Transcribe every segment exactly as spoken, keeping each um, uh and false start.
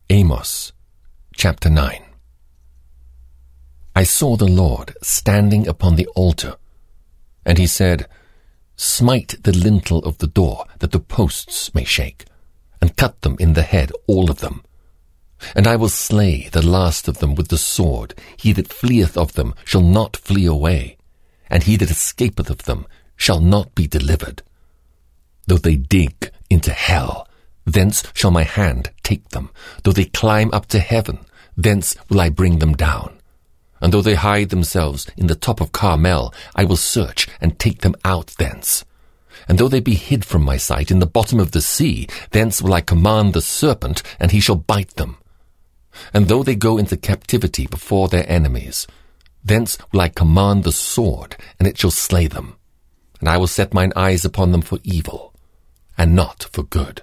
Amos chapter nine. I saw the Lord standing upon the altar, and he said, Smite the lintel of the door, that the posts may shake, and cut them in the head, all of them. And I will slay the last of them with the sword. He that fleeth of them shall not flee away, and he that escapeth of them shall not be delivered. Though they dig into hell, thence shall my hand take them. Though they climb up to heaven, thence will I bring them down. And though they hide themselves in the top of Carmel, I will search and take them out thence. And though they be hid from my sight in the bottom of the sea, thence will I command the serpent, and he shall bite them. And though they go into captivity before their enemies, thence will I command the sword, and it shall slay them. And I will set mine eyes upon them for evil, and not for good.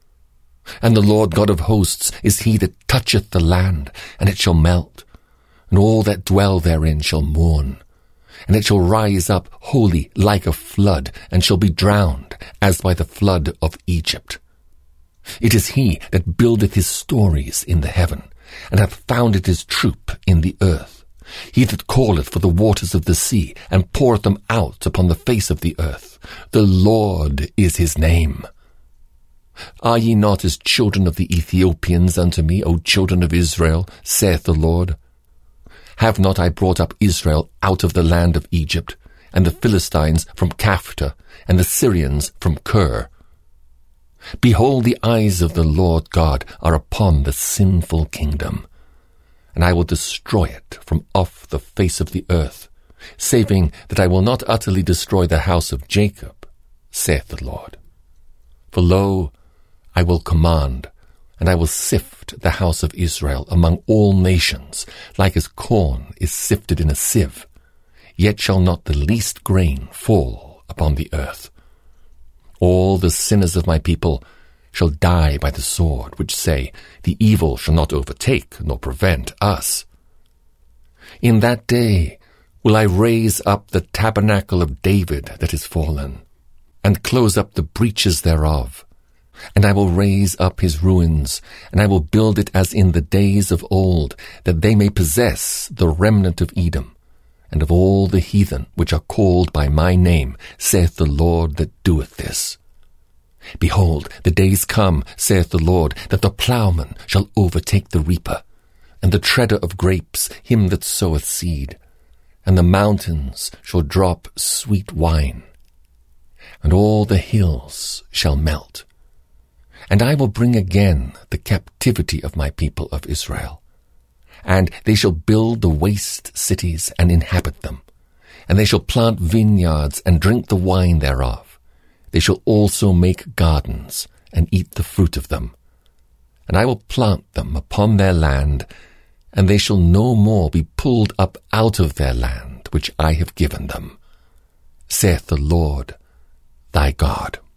And the Lord God of hosts is he that toucheth the land, and it shall melt, and all that dwell therein shall mourn. And it shall rise up wholly like a flood, and shall be drowned, as by the flood of Egypt. It is he that buildeth his stories in the heaven, and hath founded his troop in the earth. He that calleth for the waters of the sea, and poureth them out upon the face of the earth. The Lord is his name. Are ye not as children of the Ethiopians unto me, O children of Israel, saith the Lord? Have not I brought up Israel out of the land of Egypt, and the Philistines from Caphtor, and the Syrians from Kir? Behold, the eyes of the Lord God are upon the sinful kingdom, and I will destroy it from off the face of the earth, saving that I will not utterly destroy the house of Jacob, saith the Lord. For lo, I will command, and I will sift the house of Israel among all nations, like as corn is sifted in a sieve, yet shall not the least grain fall upon the earth. All the sinners of my people shall die by the sword, which say, The evil shall not overtake nor prevent us. In that day will I raise up the tabernacle of David that is fallen, and close up the breaches thereof. And I will raise up his ruins, and I will build it as in the days of old, that they may possess the remnant of Edom, and of all the heathen which are called by my name, saith the Lord that doeth this. Behold, the days come, saith the Lord, that the plowman shall overtake the reaper, and the treader of grapes him that soweth seed, and the mountains shall drop sweet wine, and all the hills shall melt. And I will bring again the captivity of my people of Israel, and they shall build the waste cities and inhabit them, and they shall plant vineyards and drink the wine thereof. They shall also make gardens and eat the fruit of them. And I will plant them upon their land, and they shall no more be pulled up out of their land which I have given them, saith the Lord thy God.